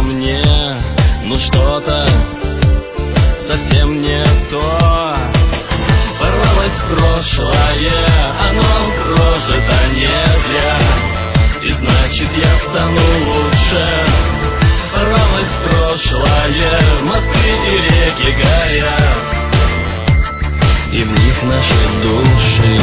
мне, но что-то совсем не то. Порвалось прошлое, оно прожито не зря, и значит я стану лучше. Порвалось прошлое, мосты и реки горят, и в них наши души.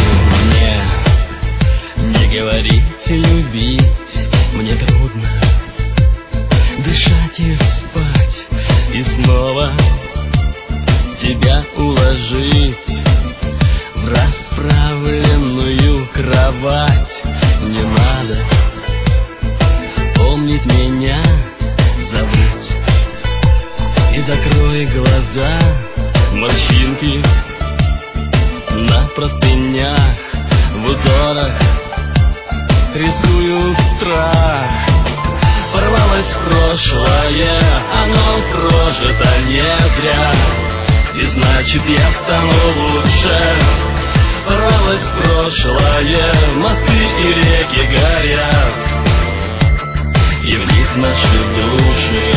Мне не говорите любить, мне трудно дышать и спать, и снова тебя уложить в расправленную кровать. Не надо помнить меня, забыть, и закрой глаза. Морщинки на простынях, в узорах рисуют страх. Порвалось прошлое, оно прожито не зря, и значит я стану лучше. Порвалось прошлое, мосты и реки горят, и в них наши души.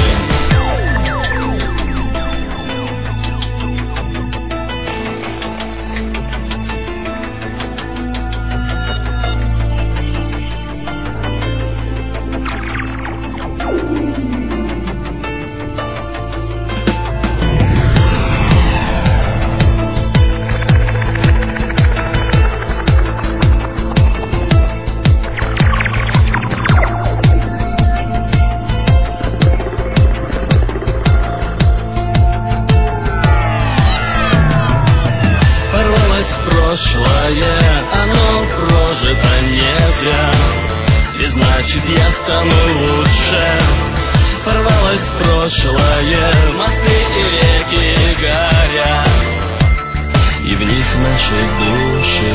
Прошлое, оно прожито не зря, и значит я стану лучше. Порвалось прошлое, мосты и реки горят, и в них наши души.